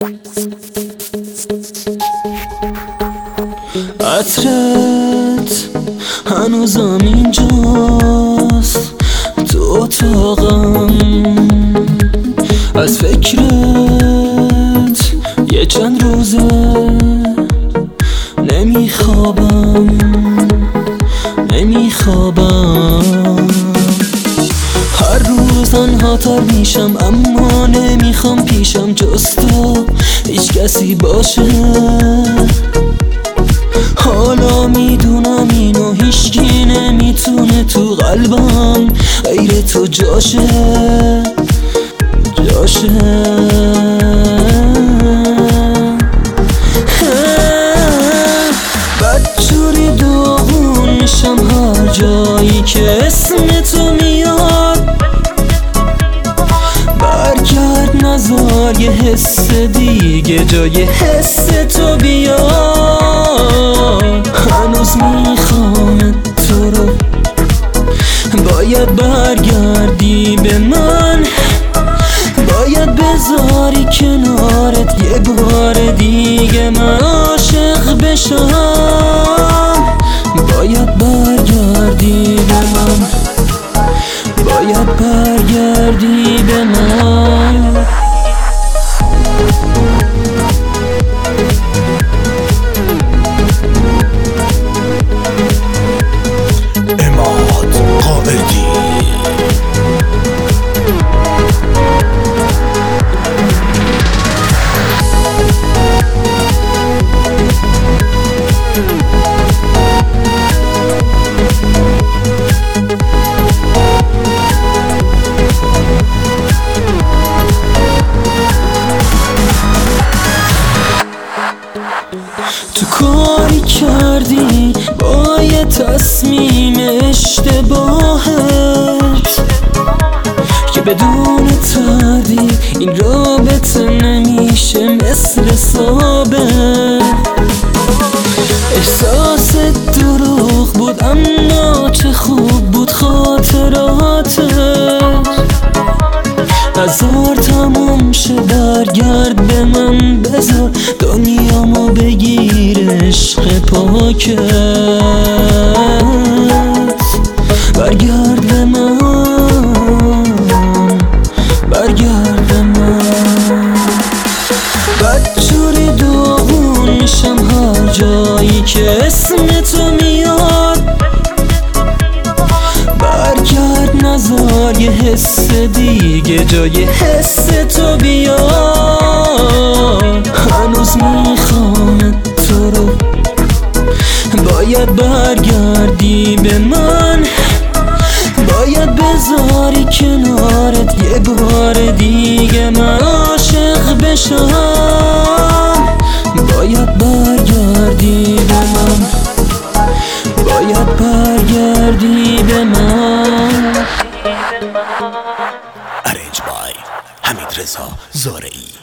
عطرت هنوزم اینجاست تو اتاقم، از فکرت یه چند روزه نمیخوابم. هر روز تنها تر میشم، اما نمیخوام پیشم جز تو هیچ کسی باشه. حالا میدونم اینو هیچکی نمیتونه تو قلبم غیر تو جاشه. بدجوری داغون میشم هر جایی که اسم تو میاد. برگرد نذار یه حس دیگه جای حس تو بیاد. هنوز میخوام تو رو، باید برگردی به من، باید بذاری کنارت یه بار دیگه من عاشق بشم. باید برگردی به من، باید برگردی به من. تو کاری کردی با یه تصمیم اشتباهت که بدون تردید این رابطه نمیشه مثل ثابت. احساس دروغ بود اما چه خوب بود خاطراتت. نذار تموم شه، برگرد به من، بذار دنیامو بگیر عشق پاکت. برگرد به من، برگرد به من. بدجوری داغون میشم هر جایی که اسم تو میاد. برگرد نذار یه حس دیگه جای حس تو بیاد. هنوز میخوام تو رو، باید برگردی به من، باید بذاری کنارت یه بار دیگه من عاشق بشم. باید برگردی به من، باید برگردی به من. Arranged by حمید رضا زارعی.